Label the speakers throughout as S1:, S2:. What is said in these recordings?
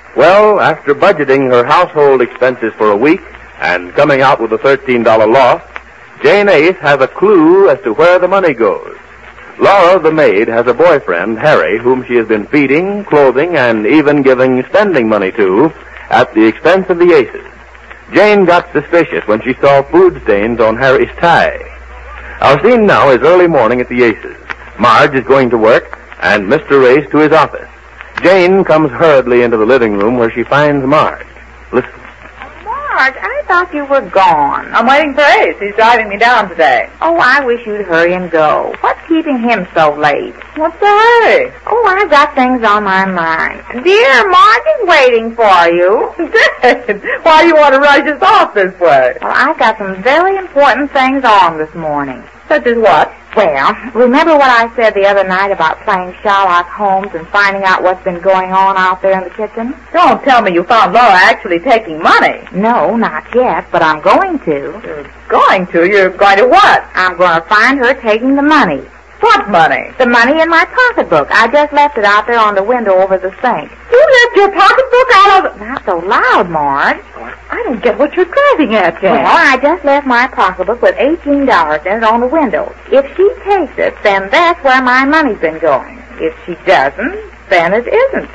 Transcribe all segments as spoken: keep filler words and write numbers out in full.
S1: Well, after budgeting her household expenses for a week and coming out with a thirteen dollar loss, Jane Ace has a clue as to where the money goes. Laura, the maid, has a boyfriend, Harry, whom she has been feeding, clothing, and even giving spending money to at the expense of the Aces. Jane got suspicious when she saw food stains on Harry's tie. Our scene now is early morning at the Aces. Marge is going to work, and Mister Ace to his office. Jane comes hurriedly into the living room where she finds Marge. Listen.
S2: Marge, I thought you were gone.
S3: I'm waiting for Ace. He's driving me down today.
S2: Oh, I wish you'd hurry and go. What's keeping him so late?
S3: What's the hurry?
S2: Oh, I've got things on my mind. Dear, Marge is waiting for you.
S3: Dad, why do you want to rush us off this way?
S2: Well, I've got some very important things on this morning.
S3: Such as what?
S2: Well, remember what I said the other night about playing Sherlock Holmes and finding out what's been going on out there in the kitchen?
S3: Don't tell me you found Laura actually taking money.
S2: No, not yet, but I'm going to.
S3: You're going to? You're going to what?
S2: I'm going to find her taking the money.
S3: What money?
S2: The money in my pocketbook. I just left it out there on the window over the sink.
S3: You left your pocketbook out of the...
S2: Not so loud, Marge.
S3: I don't get what you're driving at, Jane.
S2: Well, I just left my pocketbook with eighteen dollars in it on the window. If she takes it, then that's where my money's been going. If she doesn't, then it isn't.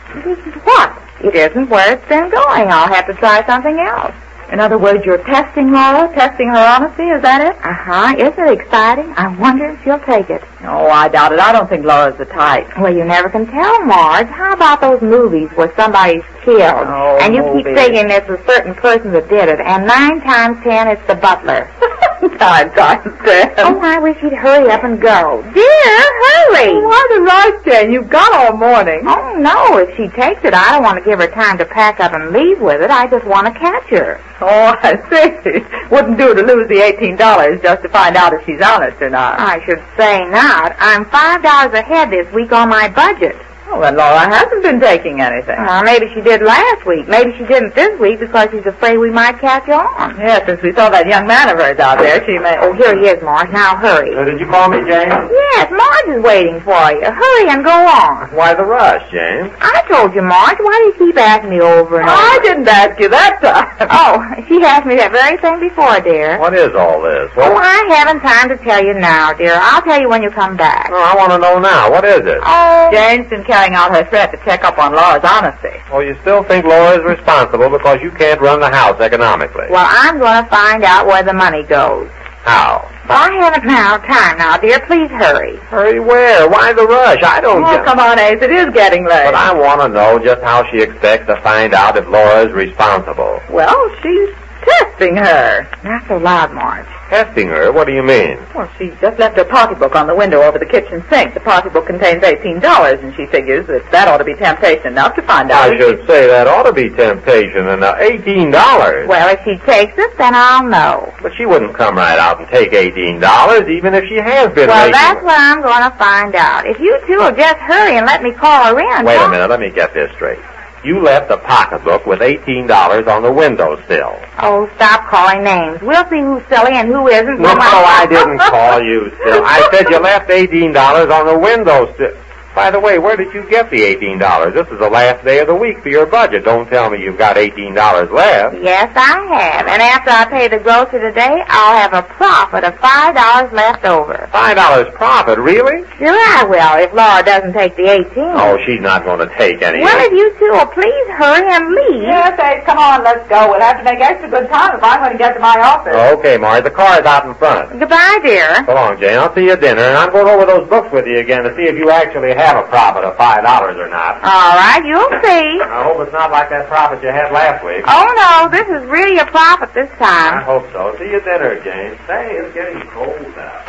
S3: What?
S2: It isn't where it's been going. I'll have to try something else.
S3: In other words, you're testing Laura, testing her honesty, is that it?
S2: Uh-huh. Isn't it exciting? I wonder if she'll take it.
S3: Oh, I doubt it. I don't think Laura's the type.
S2: Well, you never can tell, Marge. How about those movies where somebody's killed,
S3: oh,
S2: and you
S3: movies.
S2: keep thinking it's a certain person that did it, and nine times ten it's the butler?
S3: Nine times ten.
S2: Oh, I wish you'd hurry up and go. Dear, hurry!
S3: Oh, why the rush, Jane? You've got all morning.
S2: Oh, no. If she takes it, I don't want to give her time to pack up and leave with it. I just want to catch her.
S3: Oh, I see. Wouldn't do to lose the eighteen dollars just to find out if she's honest or not.
S2: I should say not. I'm five dollars ahead this week on my budget.
S3: Oh, well, Laura hasn't been taking anything.
S2: Well, maybe she did last week. Maybe she didn't this week because she's afraid we might catch on.
S3: Yeah, since we saw that young man of hers out there, she may...
S2: Oh, here he is, Marge. Now hurry.
S1: Uh, did you call me, Jane?
S2: Yes, Marge is waiting for you. Hurry and go on.
S1: Why the rush, Jane?
S2: I told you, Marge. Why do you keep asking me over and over?
S3: I didn't ask you that time.
S2: Oh, she asked me that very thing before, dear.
S1: What is all this?
S2: What? Oh, I haven't time to tell you now, dear. I'll tell you when you come back.
S1: Oh, I want to know now. What is it?
S2: Oh,
S3: Jane's been carrying out her threat to check up on Laura's honesty.
S1: Oh, you still think Laura is responsible because you can't run the house economically?
S2: Well, I'm going to find out where the money goes.
S1: How?
S2: Well, I haven't now time now, dear. Please hurry.
S1: Hurry where? Why the rush? I don't
S3: Oh,
S1: get...
S3: come on, Ace. It is getting late.
S1: But I want to know just how she expects to find out if Laura is responsible.
S3: Well, she's testing her.
S2: Not so loud, Marge.
S1: Testing her? What do you mean?
S3: Well, she just left her pocketbook on the window over the kitchen sink. The pocketbook contains eighteen dollars, and she figures that that ought to be temptation enough to find out.
S1: I should say that ought to be temptation, and uh, eighteen dollars.
S2: Well, if she takes it, then I'll know.
S1: But she wouldn't come right out and take eighteen dollars, even if she has been
S2: Well,
S1: making...
S2: that's what I'm going to find out. If you two will just hurry and let me call her in.
S1: Wait a minute, let me get this straight. You left a pocketbook with eighteen dollars on the windowsill.
S2: Oh, stop calling names. We'll see who's silly and who isn't.
S1: No, I didn't call you silly. I said you left eighteen dollars on the windowsill. By the way, where did you get the eighteen dollars? This is the last day of the week for your budget. Don't tell me you've got eighteen dollars left.
S2: Yes, I have. And after I pay the grocer today, I'll have a profit of five dollars left over.
S1: five dollars profit, really?
S2: Sure I will, if Laura doesn't take the eighteen.
S1: Oh, she's not going to take any.
S2: Well, if you two will please hurry and leave.
S3: Yes, Ace, come on, let's go. We'll have to make extra good time if I'm going to get to my office.
S1: Okay, Marge, the car is out in front.
S2: Goodbye, dear.
S1: So long, Jane. I'll see you at dinner, and I'm going over those books with you again to see if you actually have a profit of five dollars or not.
S2: All right, you'll see.
S1: I hope it's not like that profit you had last week.
S2: Oh, no, this is really a profit this time.
S1: I hope so. See you at dinner, Jane. Say, it's getting cold now.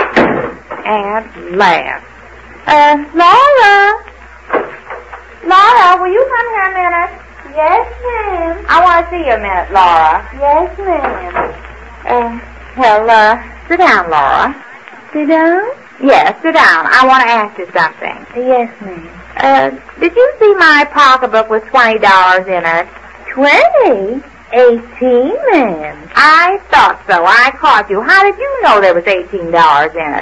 S2: At last. Uh, Laura. Laura, will you come here a minute? Yes, ma'am. I want to see you a minute, Laura. Yes, ma'am. Uh, well, uh, sit down, Laura.
S4: Sit down?
S2: Yes, sit down. I want to ask you something.
S4: Yes, ma'am.
S2: Uh, did you see my pocketbook with twenty dollars in it?
S4: Twenty? Eighteen, ma'am.
S2: I thought so. I caught you. How did you know there was eighteen dollars in it?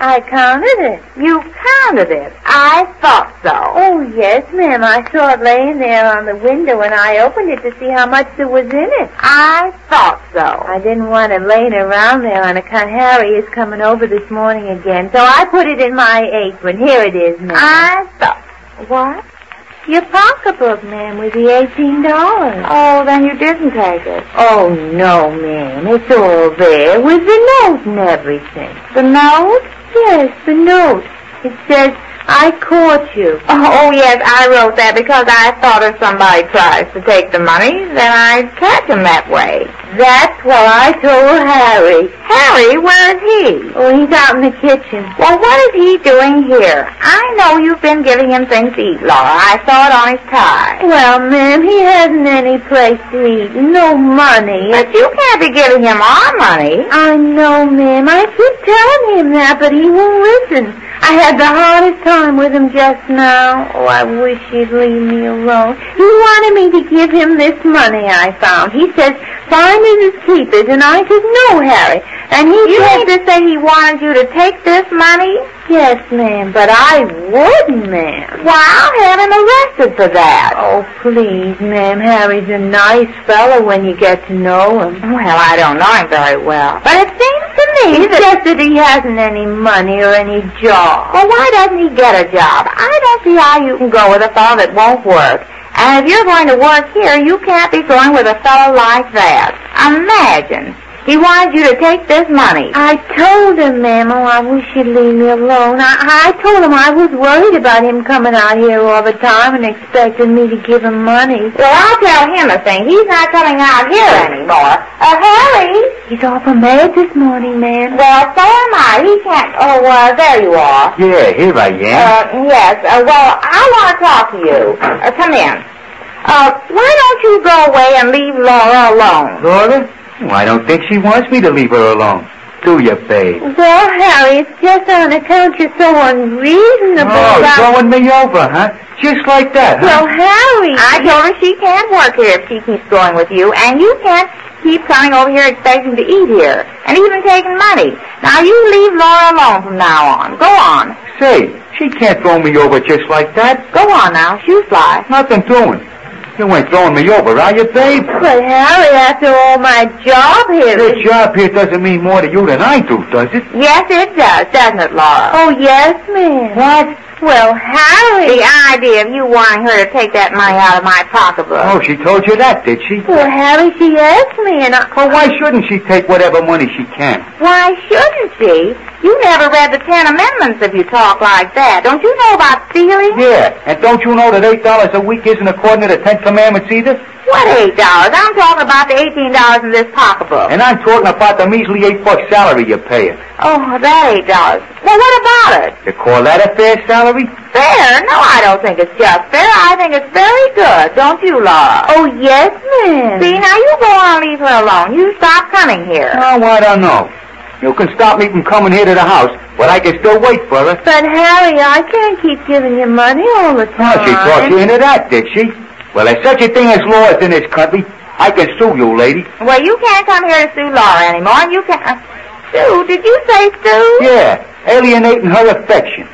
S4: I counted it.
S2: You counted it. I thought so.
S4: Oh, yes, ma'am. I saw it laying there on the window, and I opened it to see how much there was in it.
S2: I thought so.
S4: I didn't want it laying around there on account Harry is coming over this morning again, so I put it in my apron. Here it is, ma'am.
S2: I thought... What?
S4: Your pocketbook, ma'am, with the eighteen dollars.
S2: Oh, then you didn't take it.
S4: Oh, no, ma'am. It's all there with the note and everything.
S2: The note?
S4: Yes, the note. It says, I caught you.
S2: Oh, yes, I wrote that because I thought if somebody tries to take the money, then I'd catch him that way.
S4: That's what I told Harry.
S2: Harry, where is he?
S4: Oh, he's out in the kitchen.
S2: Well, what is he doing here? I know you've been giving him things to eat, Laura. I saw it on his tie.
S4: Well, ma'am, he hasn't any place to eat. No money.
S2: But you can't be giving him our money.
S4: I know, ma'am. I keep telling him that, but he won't listen. I had the hardest time with him just now. Oh, I wish he'd leave me alone. He wanted me to give him this money I found. He says, find it as keep it. And I said, no, Harry. And he
S2: You
S4: said...
S2: mean to say he wanted you to take this money?
S4: Yes, ma'am, but I wouldn't, ma'am.
S2: Why, I'll have him arrested for that.
S4: Oh, please, ma'am. Harry's a nice fellow when you get to know him.
S2: Well, I don't know him very well. But it seems to me
S4: It's
S2: that...
S4: just that he hasn't any money or any job.
S2: Well, why doesn't he get a job? I don't see how you can go with a fellow that won't work. And if you're going to work here, you can't be going with a fellow like that. Imagine. He wanted you to take this money.
S4: I told him, ma'am, oh, I wish you'd leave me alone. I, I told him I was worried about him coming out here all the time and expecting me to give him money.
S2: Well, I'll tell him a thing. He's not coming out here anymore. Uh, Harry!
S4: He's awful mad this morning, ma'am.
S2: Well, so am I. He can't... Oh, uh, there you are.
S1: Yeah, here I am.
S2: Uh, yes. Uh, well, I want to talk to you. Uh, come in. Uh, why don't you go away and leave Laura alone?
S1: Laura? Well, I don't think she wants me to leave her alone. Do you, babe?
S4: Well, Harry, it's just on account you're so unreasonable.
S1: Oh,
S4: about...
S1: throwing me over, huh? Just like that, huh?
S4: Well, Harry...
S2: I told her she can't work here if she keeps going with you, and you can't keep coming over here expecting to eat here, and even taking money. Now, you leave Laura alone from now on. Go on.
S1: Say, she can't throw me over just like that.
S2: Go on now. Shoe fly.
S1: Nothing doing. You ain't throwing me over, are you, babe?
S4: But, Harry, after all my job here...
S1: This job here doesn't mean more to you than I do, does it?
S2: Yes, it does, doesn't it, Laura?
S4: Oh, yes, ma'am.
S1: What?
S4: Well, Harry...
S2: The idea of you wanting her to take that money out of my pocketbook.
S1: Oh, she told you that, did she?
S4: Well, Harry, she asked me, and I...
S1: Well, why shouldn't she take whatever money she can?
S2: Why shouldn't she? You never read the Ten Amendments if you talk like that. Don't you know about stealing?
S1: Yeah, and don't you know that eight dollars a week isn't according to the Ten Commandments either?
S2: What eight dollars? I'm talking about the eighteen dollars in this pocketbook.
S1: And I'm talking about the measly eight bucks salary you're paying.
S2: Oh, that eight dollars. Well, what about it?
S1: You call that a fair salary?
S2: Fair? No, I don't think it's just fair. I think it's very good. Don't you, Laura?
S4: Oh, yes, ma'am.
S2: See, now you go on and leave her alone. You stop coming here.
S1: Oh, I don't know. You can stop me from coming here to the house, but I can still wait for her.
S4: But, Harry, I can't keep giving you money all the time.
S1: Oh, she talked you into that, did she? Well, there's such a thing as laws in this country. I can sue you, lady.
S2: Well, you can't come here to sue Laura anymore, and you can't... Uh, sue? Did you say sue?
S1: Yeah, alienating her affection.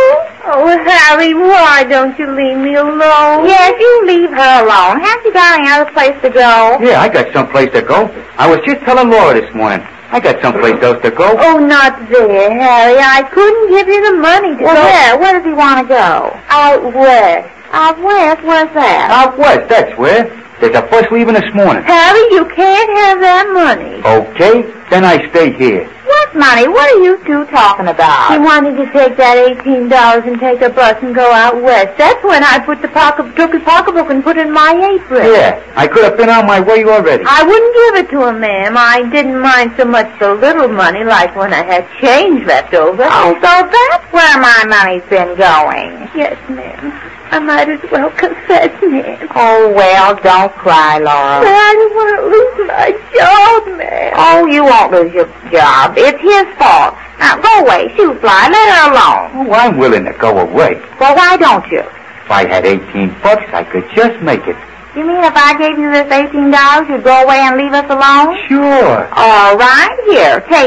S4: Oh, Harry, why don't you leave me alone?
S2: Yes, you leave her alone. Haven't you got any other place to go?
S1: Yeah, I got someplace to go. I was just telling Laura this morning. I got someplace else to go.
S4: Oh, not there, Harry. I couldn't give you the money to
S2: Well,
S4: go.
S2: where? Where does he want to go?
S4: Out west.
S2: Out west? Where's that?
S1: Out west, that's where. There's a bus leaving this morning.
S4: Harry, you can't have that money.
S1: Okay, then I stay here.
S2: What money? What are you two talking about?
S4: She wanted to take that eighteen dollars and take a bus and go out west. That's when I put the pocket, took the pocketbook and put it in my apron.
S1: Yeah, I could have been on my way already.
S4: I wouldn't give it to her, ma'am. I didn't mind so much the little money, like when I had change left over.
S2: Oh, so that's where my money's been going.
S4: Yes, ma'am. I might as well confess, ma'am.
S2: Oh, well, don't cry, Laura.
S4: But I don't want to lose my job, ma'am.
S2: Oh, you won't lose your job. It's his fault. Now, go away, shoe fly. Let her alone.
S1: Oh, I'm willing to go away.
S2: Well, why don't you?
S1: If I had eighteen bucks, I could just make it.
S2: You mean if I gave you this eighteen dollars, you'd go away and leave us alone?
S1: Sure.
S2: All right, here, take it.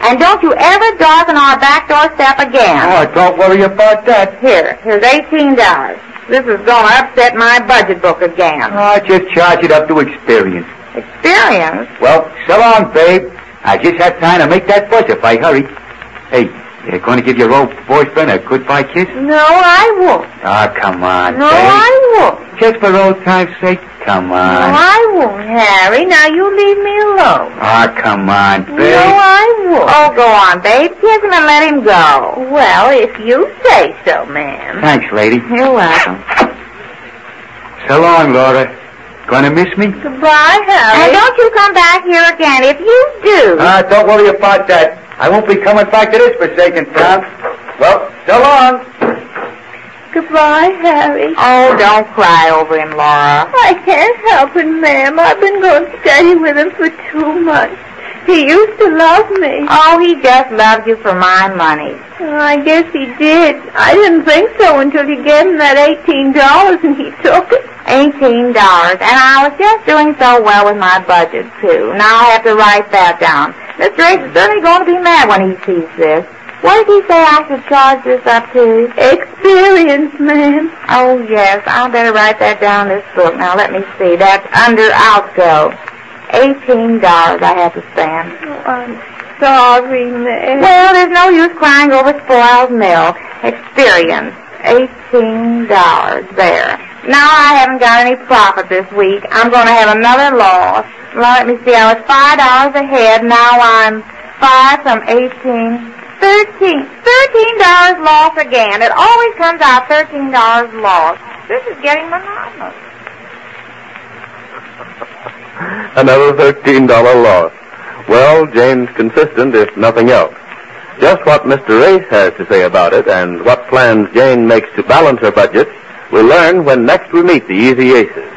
S2: And don't you ever darken our back doorstep again.
S5: Oh, don't worry about that.
S2: Here, here's eighteen dollars. This is going to upset my budget book again.
S5: Oh, just charge it up to experience.
S2: Experience?
S5: Well, so long, babe. I just have time to make that buzz if I hurry. Hey, you're going to give your old boyfriend a goodbye kiss?
S2: No, I won't.
S5: Oh, come on,
S2: No,
S5: babe.
S2: I won't.
S5: Just for old time's sake, come
S2: No,
S5: on.
S2: I won't, Harry. Now you leave me alone.
S5: Oh, come on, babe.
S2: No, I won't. Oh, go on, babe. Kiss him and let him go. Well, if you say so, ma'am.
S5: Thanks, lady.
S2: You're welcome.
S5: So long, Laura. Gonna miss me?
S2: Goodbye, Harry. And don't you come back here again. If you do...
S5: Ah, don't worry about that. I won't be coming back to this forsaken town. Well, so long.
S4: Goodbye, Harry.
S2: Oh, don't cry over him, Laura.
S4: I can't help it, ma'am. I've been going steady with him for two months. He used to love me.
S2: Oh, he just loved you for my money.
S4: Oh, I guess he did. I didn't think so until you gave him that eighteen dollars and he took it.
S2: Eighteen dollars. And I was just doing so well with my budget, too. Now I have to write that down. Mister Ace is certainly going to be mad when he sees this. What did he say I should charge this up to?
S4: Experience, ma'am.
S2: Oh, yes. I better write that down in this book. Now, let me see. That's under outgo. Eighteen dollars I have to spend.
S4: Oh, I'm sorry, ma'am.
S2: Well, there's no use crying over spoiled milk. Experience. Eighteen dollars. There. Now I haven't got any profit this week. I'm going to have another loss. Well, let me see. I was five dollars ahead. Now I'm five from eighteen. Thirteen. Thirteen dollars loss again. It always comes out thirteen dollars loss. This is getting monotonous.
S1: Another thirteen dollars loss. Well, Jane's consistent, if nothing else. Just what Mister Ace has to say about it and what plans Jane makes to balance her budget, we'll learn when next we meet the Easy Aces.